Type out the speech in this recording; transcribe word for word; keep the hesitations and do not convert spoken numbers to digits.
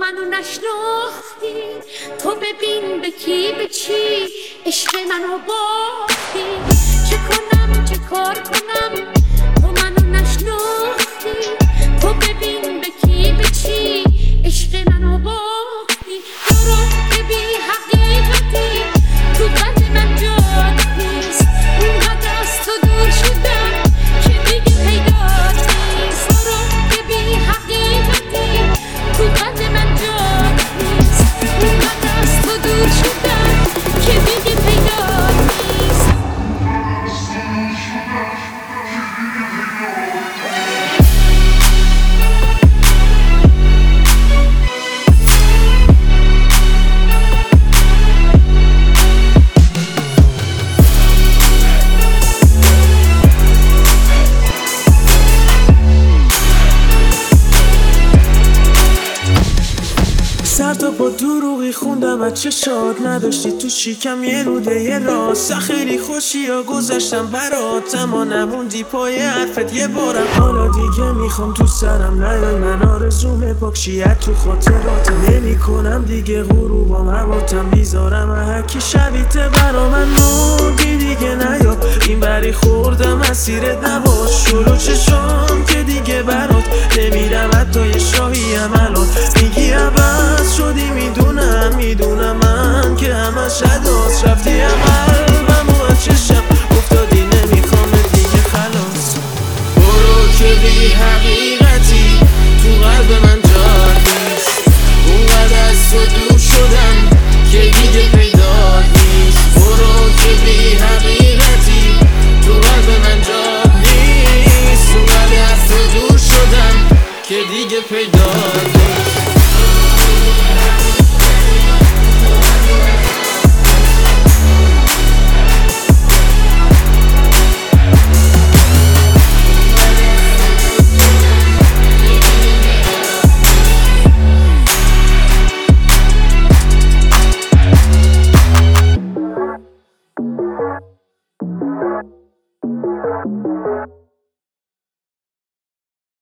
منو نشناختی، تو ببین به کی به چی عشق منو باختی. چه کنم چه کار کنم تو منو نشناختی، تو ببین به کی به چی عشق منو باختی. تو رو بی حقیقتی تو قلب من جات نیست، اونقدر از تو دور شدم که دیگه پیدات نیست. تو رو بی حقیقتی تو قلب من جات نیست، اونقدر از تو دور شدم که دیگه پیدات نیست. سر تا با دروغی خوندم از چشات، نداشتی تو شیکم یه روده یه راست. خیلی خوشی یا گذشتم برات، اما نموندی پای حرفت یه بارم. حالا دیگه میخوام تو سرم نیای، من آرزوم پاکشیت تو خاطرات. نمی کنم دیگه غروبام هواتم، بیزارم هرکی شبیته برا من. نوگی دیگه نیا این بری خوردم مسیرت نباش. شروع چشام که دیگه برات نمیرم، حتی یه شاهی هم الان میگی عوض شدی. میدونم میدونم من که همش عداست، رفتی عمل